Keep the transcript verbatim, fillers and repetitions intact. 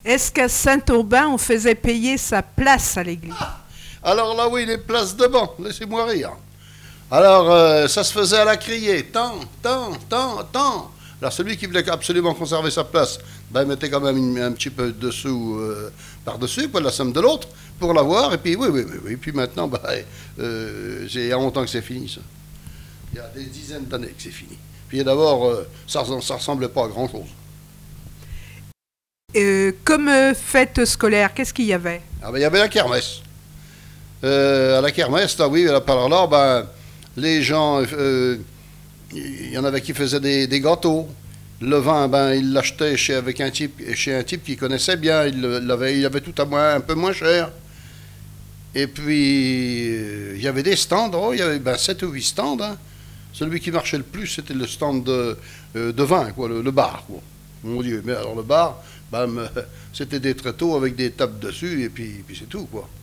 Est-ce qu'à Saint-Aubin, on faisait payer sa place à l'église? Alors là, oui, les places de banc, laissez-moi rire. Alors, euh, ça se faisait à la criée, tant, tant, tant, tant. Alors, celui qui voulait absolument conserver sa place, ben, il mettait quand même une- un petit peu de sous euh, par-dessus, quoi, la somme de l'autre, pour l'avoir. Et puis, oui, oui, oui, oui. Puis maintenant, ben, euh, j'ai- il y a longtemps que c'est fini, ça. Il y a des dizaines d'années que c'est fini. Puis d'abord, euh, ça ne ressemblait pas à grand-chose. Euh, comme euh, fête scolaire, qu'est-ce qu'il y avait? Ah ben, il y avait la kermesse. Euh, à la kermesse, là, oui, là, par là, ben, les gens, euh, il y en avait qui faisaient des, des gâteaux. Le vin, ben, ils l'achetaient chez, avec un type, chez un type qui connaissait bien. Il l'avait, il avait tout à moins, un peu moins cher. Et puis, euh, il y avait des stands. Oh, il y avait ben, sept ou huit stands. Hein. Celui qui marchait le plus, c'était le stand de, euh, de vin, quoi, le, le bar. Quoi. Mon Dieu, mais alors le bar, ben, c'était des tréteaux avec des tables dessus, et puis, puis c'est tout, quoi.